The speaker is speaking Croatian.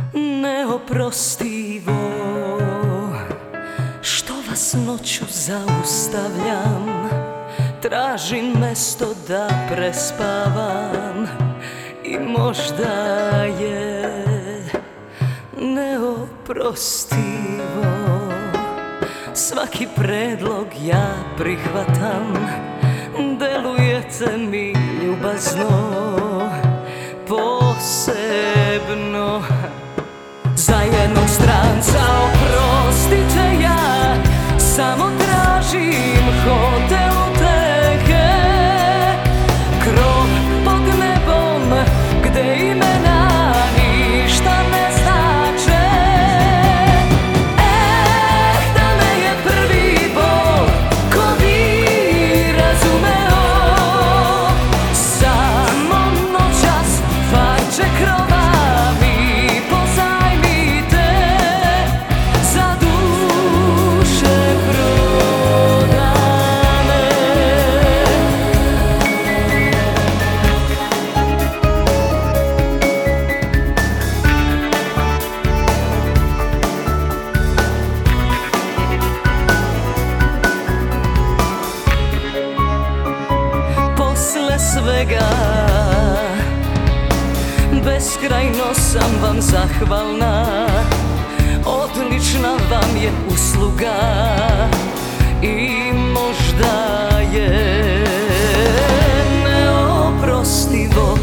neoprostivo što vas noću zaustavljam. Tražim mesto da prespavam i možda je neoprostivo. Svaki predlog ja prihvatam, delujete mi ljubazno, posebno. Za jednog stranca oprostite, ja samo tražim hotel utehe, krov pod nebom gde imena ništa ne znače. Da me je prvi bol ko bi razumeo, samo noćas parče krova mi pozajmite, za duše prodane. Posle svega beskrajno sam vam zahvalna, odlična vam je usluga i možda je neoprostivo